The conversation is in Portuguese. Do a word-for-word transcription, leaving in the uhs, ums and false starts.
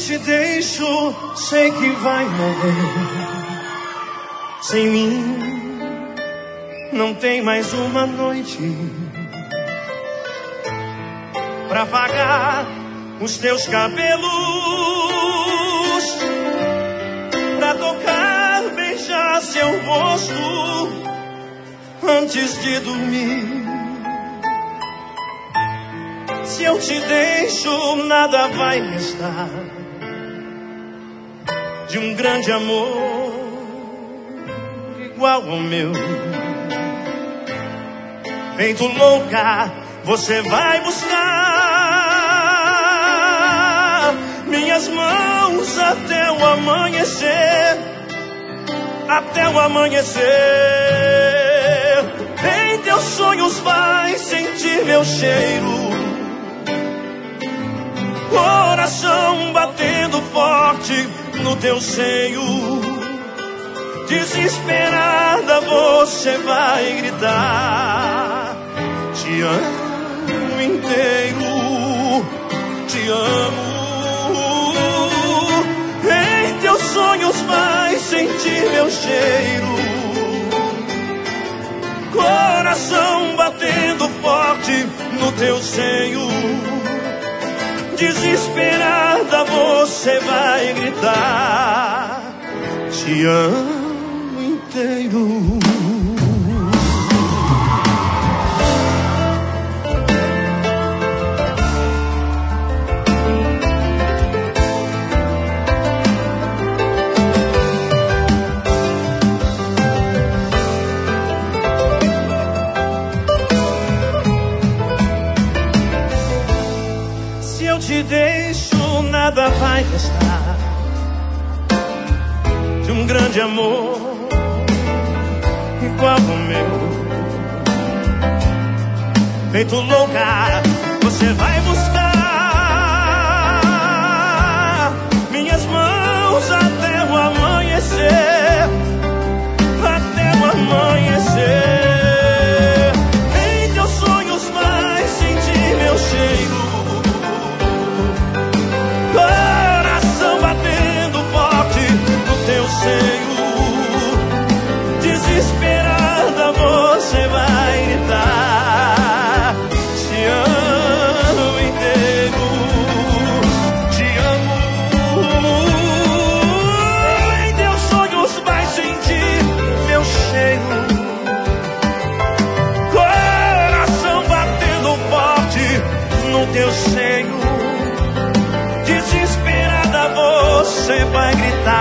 te deixo, sei que vai morrer. Sem mim não tem mais uma noite pra apagar os teus cabelos, pra tocar, beijar seu rosto antes de dormir. Se eu te deixo, nada vai restar de um grande amor igual ao meu. Feito louca, você vai buscar minhas mãos até o amanhecer, até o amanhecer. Em teus sonhos vai sentir meu cheiro, coração batendo forte no teu seio. Desesperada você vai gritar: te amo inteiro, te amo. Em teus sonhos vai sentir meu cheiro, coração batendo forte no teu seio. Desesperada você vai gritar: te amo inteiro. Se eu te deixo, nada vai restar de um grande amor igual ao meu. Feito louca, você vai buscar minhas mãos até o amanhecer, até o amanhecer. Em teus sonhos vai sentir meu cheiro, coração batendo forte no teu seio. Desesperada você vai gritar: te amo inteiro, te amo. Em teus sonhos vai sentir meu cheiro, coração batendo forte no teu seio. Desesperada você vai gritar: